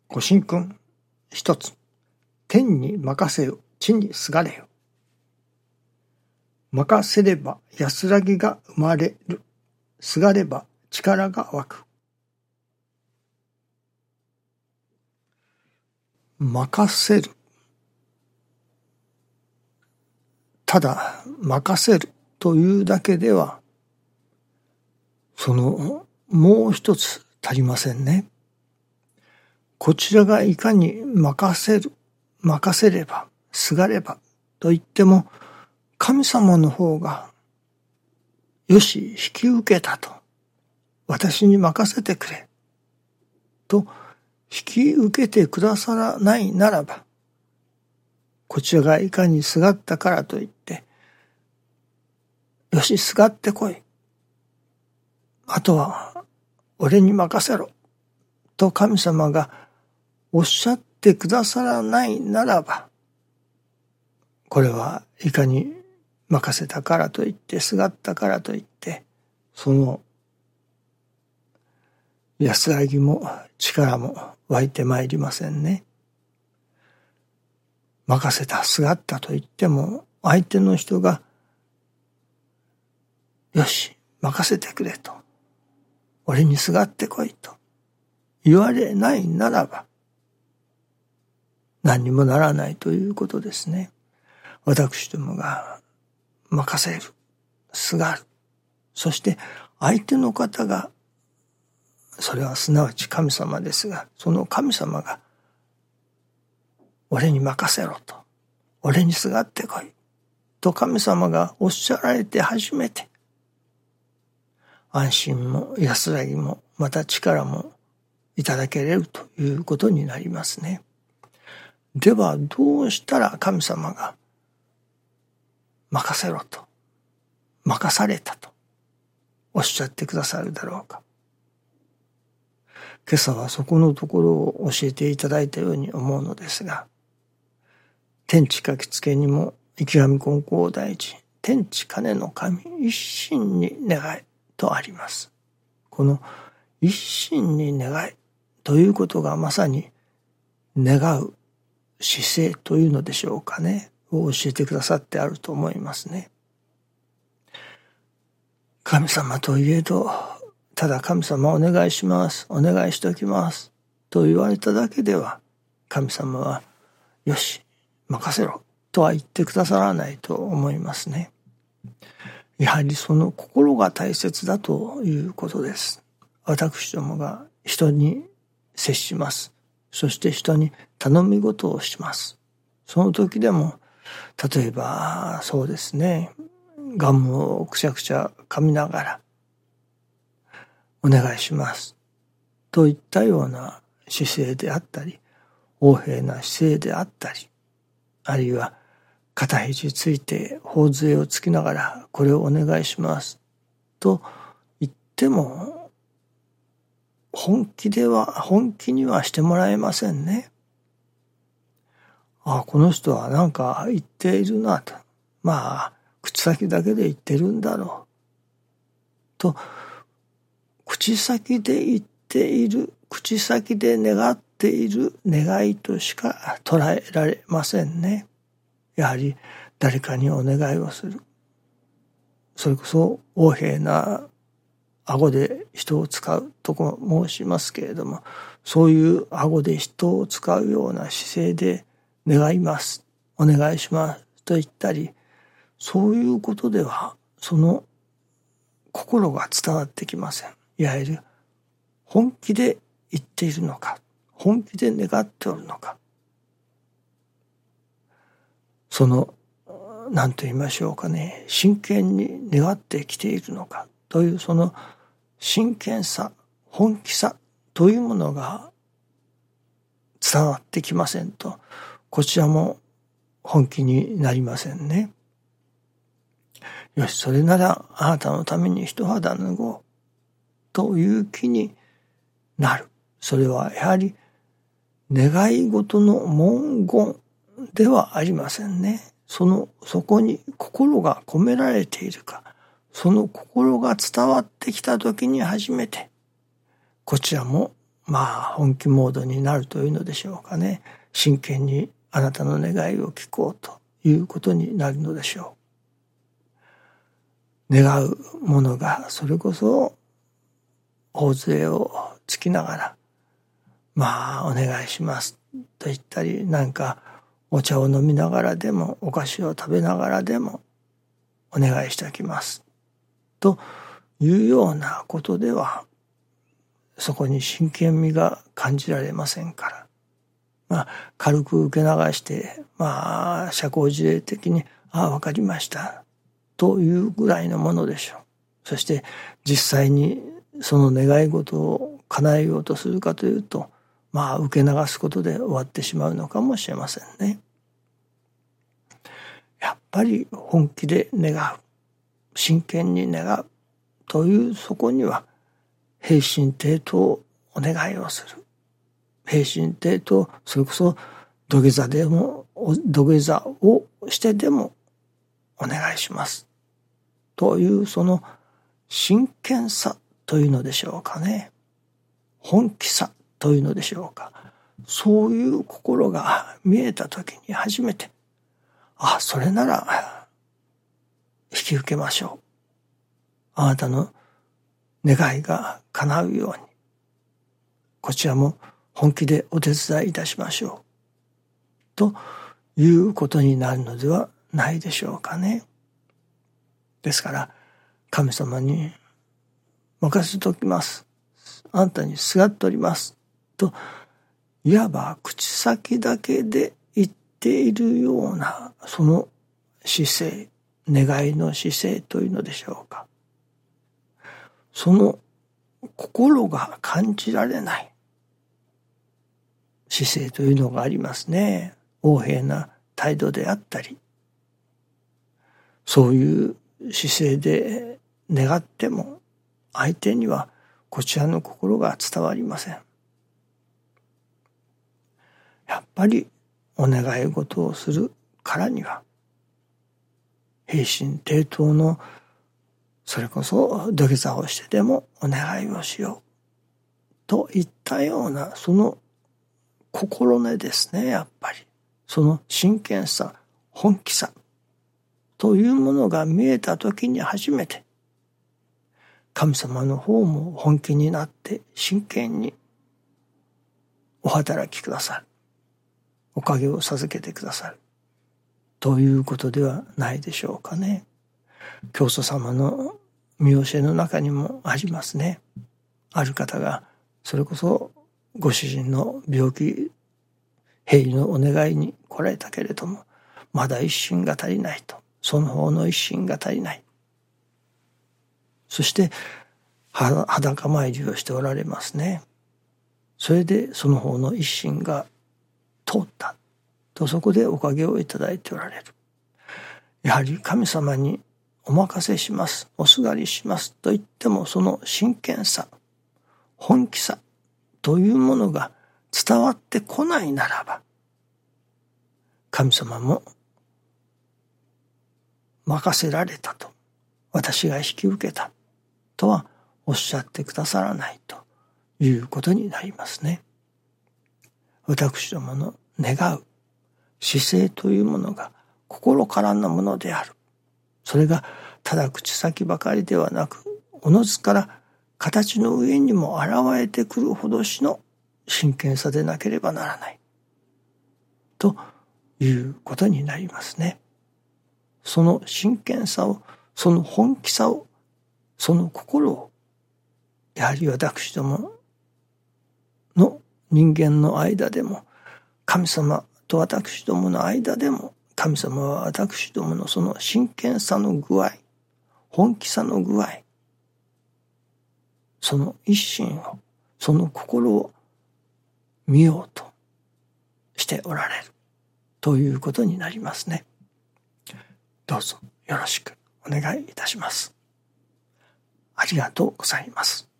ご神君一つ、天に任せよ、地にすがれよ。任せれば安らぎが生まれる。すがれば力が湧く。任せる。ただ任せるというだけでは、そのもう一つ足りませんね。こちらがいかに任せる、任せれば、すがればと言っても、神様の方が、よし、引き受けたと、私に任せてくれ、と引き受けてくださらないならば、こちらがいかにすがったからといって、よし、すがってこい。あとは、俺に任せろ。と神様がおっしゃってくださらないならば、これはいかに任せたからといって、すがったからといって、その安らぎも力も湧いてまいりませんね。任せた、すがったと言っても、相手の人が、よし、任せてくれと、俺にすがってこいと言われないならば、何にもならないということですね。私どもが任せる、すがる、そして相手の方が、それはすなわち神様ですが、その神様が俺に任せろと、俺にすがってこいと神様がおっしゃられて初めて、安心も安らぎもまた力もいただけれるということになりますね。ではどうしたら神様が任せろと、任されたとおっしゃってくださるだろうか。今朝はそこのところを教えていただいたように思うのですが、天地書きつけにも池上金光大臣、天地金の神一心に願いとあります。この一心に願いということがまさに願う姿勢というのでしょうかね、を教えてくださってあると思いますね。神様といえど、ただ神様お願いします、お願いしておきますと言われただけでは、神様はよし任せろとは言ってくださらないと思いますね。やはりその心が大切だということです。私どもが人に接します。そして人に頼み事をします。その時でも、例えばそうですね、ガムをくしゃくしゃ噛みながらお願いしますといったような姿勢であったり、横柄な姿勢であったり、あるいは肩肘ついて頬杖をつきながらこれをお願いしますと言っても、本気にはしてもらえませんね。ああ、この人はなんか言っているなと、まあ口先だけで言ってるんだろうと、口先で言っている、口先で願っている願いとしか捉えられませんね。やはり誰かにお願いをする、それこそ横柄な顎で人を使うと申しますけれども、そういう顎で人を使うような姿勢で願います、お願いしますと言ったり、そういうことではその心が伝わってきません。いわゆる本気で言っているのか、本気で願っておるのか、その何と言いましょうかね、真剣に願ってきているのかという、その真剣さ、本気さというものが伝わってきませんと、こちらも本気になりませんね。よし、それならあなたのために一肌脱ごうという気になる。それはやはり願い事の文言ではありませんね。そこに心が込められているか、その心が伝わってきたときに初めて、こちらも本気モードになるというのでしょうかね。真剣にあなたの願いを聞こうということになるのでしょう。願うものがそれこそ大勢をつきながらお願いしますと言ったり、なんかお茶を飲みながらでもお菓子を食べながらでもお願いしておきますというようなことではそこに真剣味が感じられませんから、軽く受け流して社交辞令的にわかりましたというぐらいのものでしょう。そして実際にその願い事を叶えようとするかというと受け流すことで終わってしまうのかもしれませんね。やっぱり本気で願う、真剣に願うというそこには平身低頭お願いをする。平身低頭、それこそ土下座をしてでもお願いしますというその真剣さというのでしょうかね。本気さというのでしょうか。そういう心が見えたときに初めて、それなら引き受けましょう。あなたの願いが叶うように、こちらも本気でお手伝いいたしましょう。ということになるのではないでしょうかね。ですから、神様に任せておきます。あなたにすがっております。と、いわば口先だけで言っているような、その姿勢、願いの姿勢というのでしょうか。その心が感じられない姿勢というのがありますね。横柄な態度であったり、そういう姿勢で願っても相手にはこちらの心が伝わりません。やっぱりお願い事をするからには平身低頭のそれこそ土下座をしてでもお願いをしようといったようなその心根ですね。やっぱりその真剣さ、本気さというものが見えた時に初めて神様の方も本気になって真剣にお働きくださる、おかげを授けてくださるということではないでしょうかね。教祖様の見教えの中にもありますね。ある方がそれこそご主人の病気平癒のお願いに来られたけれども、まだ一心が足りないと、その方の一心が足りない。そして裸参りをしておられますね。それでその方の一心が通ったと、そこでおかげをいただいておられる。やはり神様にお任せします、おすがりしますと言っても、その真剣さ、本気さというものが伝わってこないならば、神様も任せられたと、私が引き受けたとはおっしゃってくださらないということになりますね。私どもの願う姿勢というものが心からのものである。それがただ口先ばかりではなく、おのずから形の上にも現れてくるほどしの真剣さでなければならないということになりますね。その真剣さを、その本気さを、その心を、やはり私どもの人間の間でも、神様と私どもの間でも、神様は私どものその真剣さの具合、本気さの具合、その一心を、その心を見ようとしておられるということになりますね。どうぞよろしくお願いいたします。ありがとうございます。